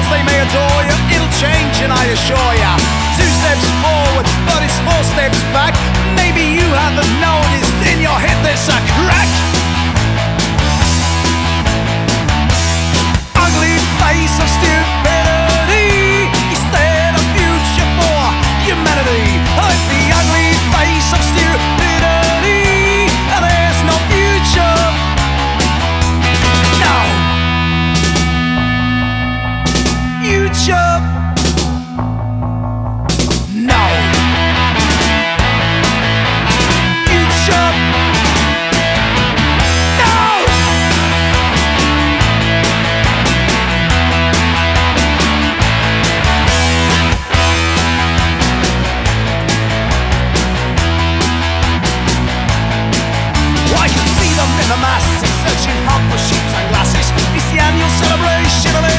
worlds they may adore you, it'll change and I assure ya. 2 steps forward, but it's 4 steps back. Maybe you haven't noticed in your head there's a crack. Ugly face of stupidity instead of future for humanity. Like the ugly face of stupidity, there's no future. No future. No future. No. I can see them in the masses, searching hard for sheep and glasses. It's the annual celebration of